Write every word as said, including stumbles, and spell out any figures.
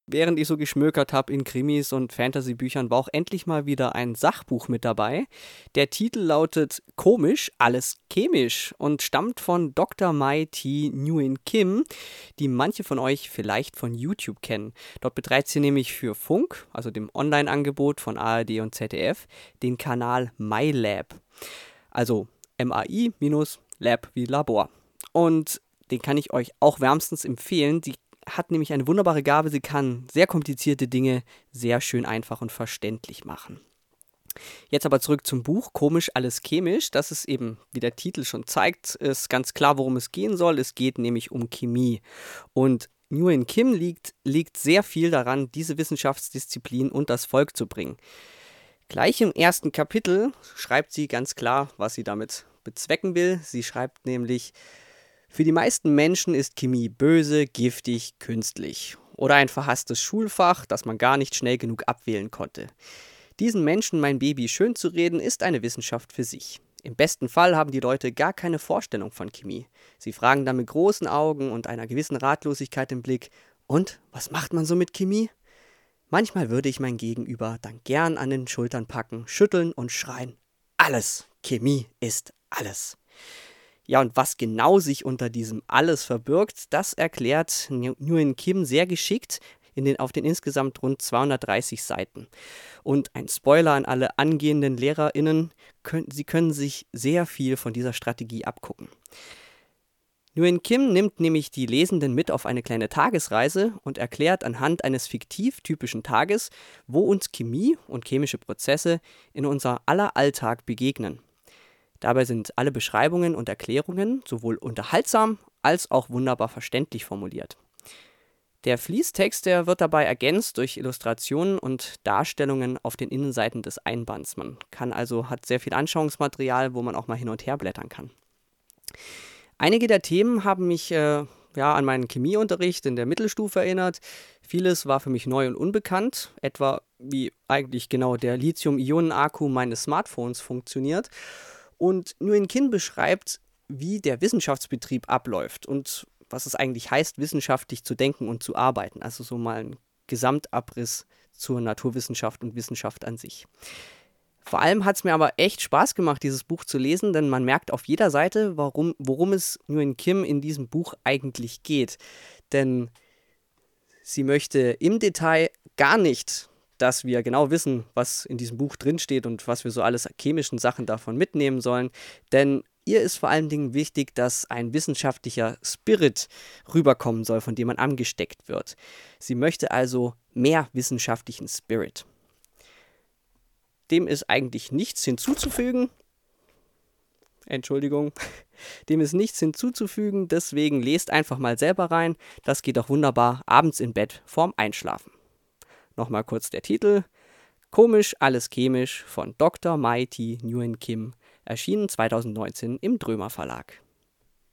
während ich so geschmökert habe in Krimis und Fantasy-Büchern, war auch endlich mal wieder ein Sachbuch mit dabei. Der Titel lautet Komisch, alles chemisch und stammt von Doktor Mai T. Nguyen Kim, die manche von euch vielleicht von YouTube kennen. Dort betreibt sie nämlich für Funk, also dem Online-Angebot von A R D und Z D F, den Kanal MyLab. Also M A I minus Lab wie Labor. Und den kann ich euch auch wärmstens empfehlen. Die hat nämlich eine wunderbare Gabe. Sie kann sehr komplizierte Dinge sehr schön einfach und verständlich machen. Jetzt aber zurück zum Buch Komisch, alles chemisch. Das ist eben, wie der Titel schon zeigt, ist ganz klar, worum es gehen soll. Es geht nämlich um Chemie. Und Nguyen Kim liegt, liegt sehr viel daran, diese Wissenschaftsdisziplin und das Volk zu bringen. Gleich im ersten Kapitel schreibt sie ganz klar, was sie damit bezwecken will. Sie schreibt nämlich: Für die meisten Menschen ist Chemie böse, giftig, künstlich oder ein verhasstes Schulfach, das man gar nicht schnell genug abwählen konnte. Diesen Menschen mein Baby schön zu reden, ist eine Wissenschaft für sich. Im besten Fall haben die Leute gar keine Vorstellung von Chemie. Sie fragen dann mit großen Augen und einer gewissen Ratlosigkeit im Blick: Und, was macht man so mit Chemie? Manchmal würde ich mein Gegenüber dann gern an den Schultern packen, schütteln und schreien: Alles! Chemie ist alles! Ja, und was genau sich unter diesem Alles verbirgt, das erklärt Nguyen Kim sehr geschickt in den, auf den insgesamt rund zweihundertdreißig Seiten. Und ein Spoiler an alle angehenden LehrerInnen: können, Sie können sich sehr viel von dieser Strategie abgucken. Nguyen Kim nimmt nämlich die Lesenden mit auf eine kleine Tagesreise und erklärt anhand eines fiktiv typischen Tages, wo uns Chemie und chemische Prozesse in unser aller Alltag begegnen. Dabei sind alle Beschreibungen und Erklärungen sowohl unterhaltsam als auch wunderbar verständlich formuliert. Der Fließtext, der wird dabei ergänzt durch Illustrationen und Darstellungen auf den Innenseiten des Einbands. Man kann also, hat sehr viel Anschauungsmaterial, wo man auch mal hin und her blättern kann. Einige der Themen haben mich äh, ja, an meinen Chemieunterricht in der Mittelstufe erinnert. Vieles war für mich neu und unbekannt, etwa wie eigentlich genau der Lithium-Ionen-Akku meines Smartphones funktioniert. Und Nguyen Kim beschreibt, wie der Wissenschaftsbetrieb abläuft und was es eigentlich heißt, wissenschaftlich zu denken und zu arbeiten. Also so mal ein Gesamtabriss zur Naturwissenschaft und Wissenschaft an sich. Vor allem hat es mir aber echt Spaß gemacht, dieses Buch zu lesen, denn man merkt auf jeder Seite, warum, worum es Nguyen Kim in diesem Buch eigentlich geht. Denn sie möchte im Detail gar nicht, dass wir genau wissen, was in diesem Buch drinsteht und was wir so alles chemischen Sachen davon mitnehmen sollen. Denn ihr ist vor allen Dingen wichtig, dass ein wissenschaftlicher Spirit rüberkommen soll, von dem man angesteckt wird. Sie möchte also mehr wissenschaftlichen Spirit. Dem ist eigentlich nichts hinzuzufügen. Entschuldigung. Dem ist nichts hinzuzufügen, deswegen lest einfach mal selber rein. Das geht auch wunderbar abends im Bett vorm Einschlafen. Nochmal kurz der Titel: Komisch, alles chemisch von Doktor Mai T. Nguyen Kim, erschienen zweitausendneunzehn im Drömer Verlag.